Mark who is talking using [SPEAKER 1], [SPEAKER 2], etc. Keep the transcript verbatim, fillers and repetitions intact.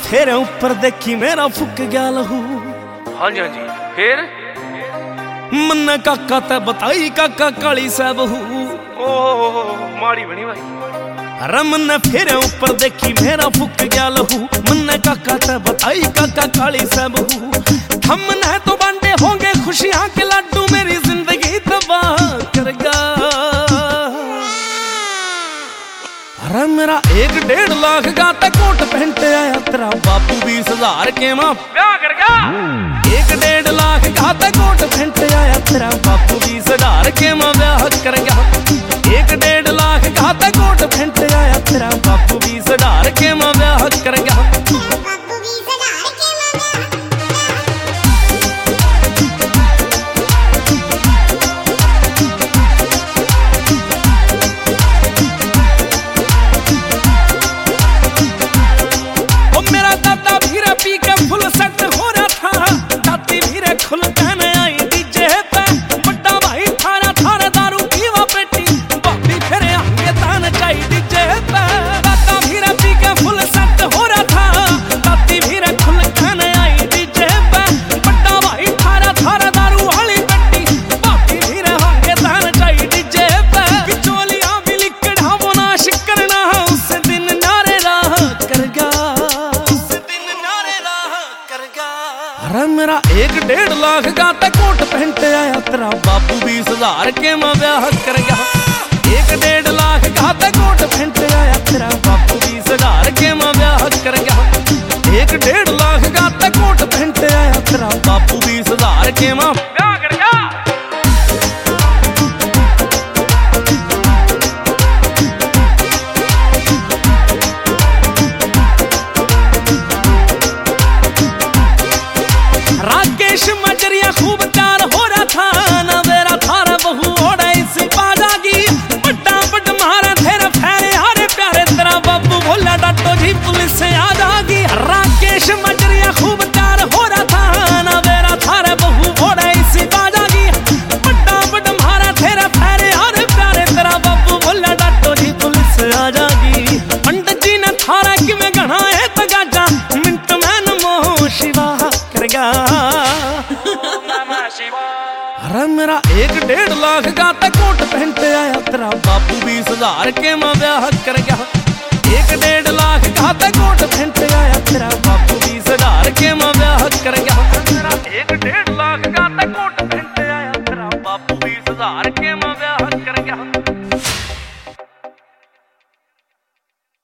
[SPEAKER 1] फेरे ऊपर देखी मेरा फुक गया लहू।
[SPEAKER 2] हाँ जी हाँ जी फिर
[SPEAKER 1] मन्ने काका ते बताई काका काली सा बहू।
[SPEAKER 2] ओ माड़ी बनी भाई।
[SPEAKER 1] अरे मन्ने फेरे ऊपर देखी मेरा फुक गया लहू। मन्ने काका ते बताई काका काली सा बहू। हमने तो बांटे होंगे खुशियां के लड्डू मेरी जिंदगी तबाह करगा। अरे मेरा एक डेढ़ लाख का ते कोट पहनट आया तेरा बापू बीस हजार के मां
[SPEAKER 2] ब्याह कर गया।
[SPEAKER 1] एक डेढ़ लाख का ते कोट पहनट आया तेरा बापू बीस हजार के मां ब्याह कर गया। एक डेढ़ लाख का ते कोट पहनट आया तेरा बापू बीस हजार के मां ब्याह कर गया। अरे मेरा एक डेढ़ लाख का ते कोट पहनट आया तेरा बापू बीस हजार के मां ब्याह कर गया। एक डेढ़ लाख का ते कोट पहनट आया तेरा बापू बीस हजार के मां ब्याह कर गया। एक डेढ़ लाख का ते कोट पहनट आया तेरा बापू बीस हजार के मां
[SPEAKER 2] ब्याह कर गया।
[SPEAKER 1] मजरिया खूब प्यार हो रहा था ना मेरा थारा बहू ओढ़े इसी बाजागी। बड्डा बड मारा तेरा फैरे हारे प्यारे तेरा बाबू बोला डाटो जी पुलिस से आ जागी। राकेश मजरिया खूब प्यार हो रहा था ना मेरा थारा बहू ओढ़े इसी बाजागी। बड्डा बड मारा तेरा फैरे हारे प्यारे तेरा बाबू बोला डाटो जी पुलिस से आ जागी। पंडित जी ने थारा कि में गढ़ा है तगाजा मिंट में नमो शिवा कर गया। अरे मेरा एक डेढ़ लाख का ते कोट पहनट आया तेरा बापू बीस हजार के मां ब्याह कर गया। एक डेढ़ लाख का ते कोट पहनट आया तेरा बापू बीस हजार के मां ब्याह कर गया। एक डेढ़ लाख का ते कोट पहनट आया तेरा बापू बीस हजार के मां ब्याह कर गया।